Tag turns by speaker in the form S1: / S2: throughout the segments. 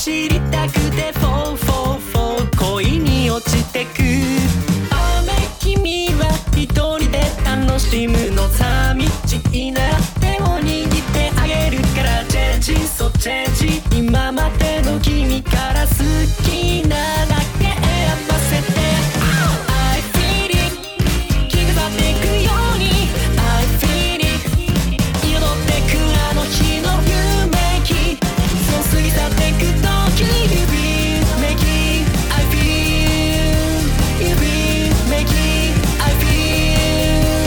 S1: 走りたくてフォーフォーフォー恋に落ちてく。雨君は一人で楽しむの寂しいな。手を握ってあげるからチェンジそうチェンジ。今までの君から好きなだけ選ばせて I feel it 気が立っていくように I feel it 彩ってくあの日の夢気そう過ぎ去ってく時 You will make it I feel You will make it I feel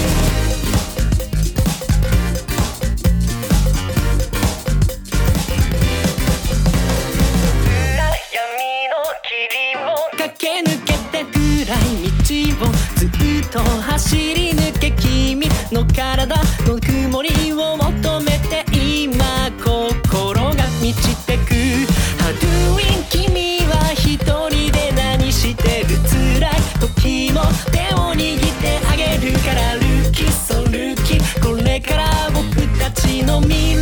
S1: 暗闇の霧を駆け抜けて暗い道をずっと走り抜け君の体の曇りを求めて今心が満ちてく How doing 君は一人で何してる辛い時も手を握ってあげるからルーキーそうルーキーこれから僕たちの未来